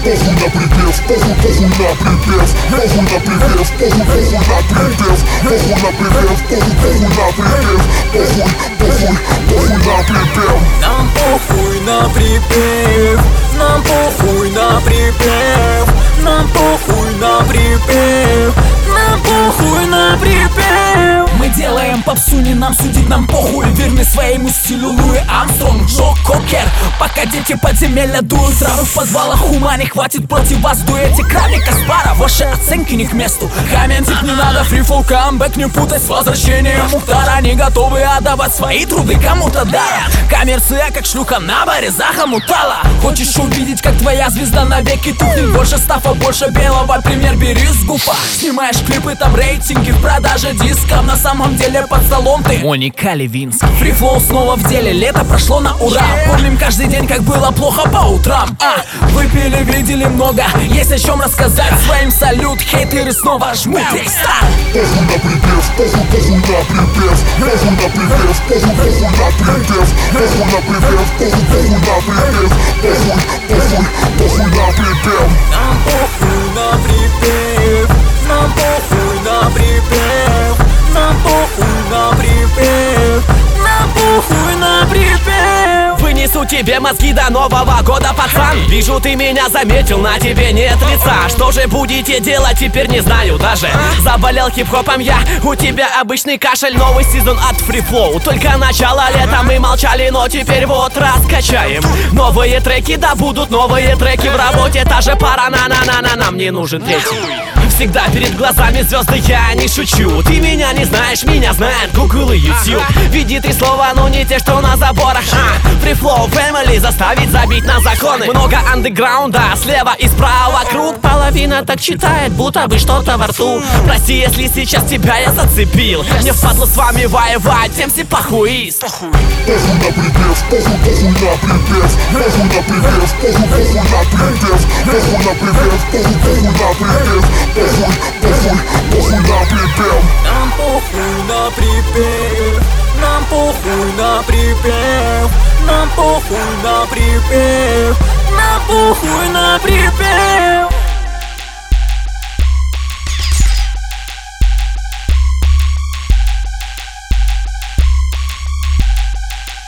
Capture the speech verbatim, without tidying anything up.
похуй на припев, похуй, похуй на припев, похуй на припев, похуй, похуй на припев, похуй на припев, похуй, похуй на припев, похуй, похуй, похуй на припев. Нам похуй на припев, нам похуй на припев, нам похуй на припев, нам похуй на припев. Мы делаем попсу, не нам судить, нам похуй. Верны своему стилю Луи Армстронг, Джо Кокер. Пока дети подземелья дуют травы в подвалах, ума не хватит против вас. Дуэте Краля Каспара, ваши оценки не к месту. Комментик не надо, фрифол, камбэк не путай с возвращением Мухтара. Не готовы отдавать свои труды кому-то даром. Коммерция как шлюха на баре захомутала. Хочешь увидеть, как твоя звезда навеки тухнет? Больше стафа, больше белого, пример бери с гуфа. Снимаешь клипы, там рейтинги в продаже дисков. На самом деле под столом ты Моника Левинский. Фрифлоу снова в деле, лето прошло на ура. Помним каждый день, как было плохо по утрам. А, выпили, видели много, есть о чем рассказать. Своим салют, хейтеры снова жмут рейстарт. Похуй на припев, похуй, похуй на припев, похуй на припев, похуй, похуй на припев, похуй на припев, похуй, похуй на припев, похуй, похуй, похуй на припев. Нам похуй на припев, нам похуй на припев, нам похуй на припев, нам похуй на припев. Вынесу тебе мозги до Нового года, пацан. Вижу, ты меня заметил, на тебе нет лица. Что же будете делать, теперь не знаю даже. Заболел хип-хопом я, у тебя обычный кашель. Новый сезон от Фрифлоу, только начало лета. Мы молчали, но теперь вот раскачаем. Новые треки, да будут новые треки в работе. Та же пара, на-на-на-на, нам не нужен третий. Всегда перед глазами звезды, я не шучу. Ты меня не знаешь, меня знает Google и YouTube. Види три слова, но не те, что на заборах. а, Free-flow family, заставить забить на законы. Много андеграунда, слева и справа круг. Половина так читает, будто бы что-то во рту. Прости, если сейчас тебя я зацепил. Мне впадло с вами воевать, всем все похуист. Похуй на припев, похуй, похуй на припев, похуй на припев, похуй, похуй на припев, похуй на припев, похуй, похуй на припев, похуй, похуй, похуй на припев. Нам похуй на припев, нам похуй на припев, нам похуй на припев,